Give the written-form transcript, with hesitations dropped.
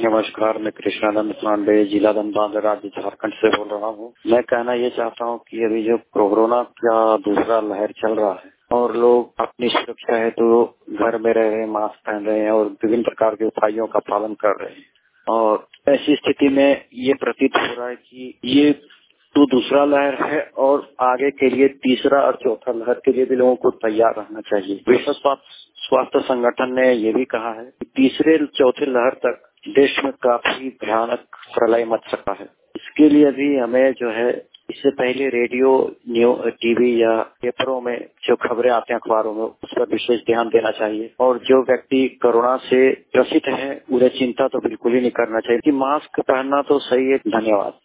नमस्कार, मैं कृष्णानंद पांडे, जिला धनबाद, राज्य झारखंड से बोल रहा हूँ। मैं कहना ये चाहता हूँ कि अभी जो कोरोना का दूसरा लहर चल रहा है और लोग अपनी सुरक्षा है तो घर में रह रहे हैं, मास्क पहन रहे हैं और विभिन्न प्रकार के उपायों का पालन कर रहे हैं। और ऐसी स्थिति में ये प्रतीत हो रहा है कि ये तो दूसरा लहर है और आगे के लिए तीसरा और चौथा लहर के लिए भी लोगों को तैयार रहना चाहिए। विश्व स्वास्थ्य संगठन ने ये भी कहा है कि तीसरे चौथे लहर तक देश में काफी भयानक प्रलय मच सकता है। इसके लिए भी हमें जो है इससे पहले रेडियो, टीवी या पेपरों में जो खबरें आते हैं अखबारों में उस पर विशेष ध्यान देना चाहिए। और जो व्यक्ति कोरोना से ग्रसित है उन्हें चिंता तो बिल्कुल ही नहीं करना चाहिए कि मास्क पहनना तो सही है। धन्यवाद।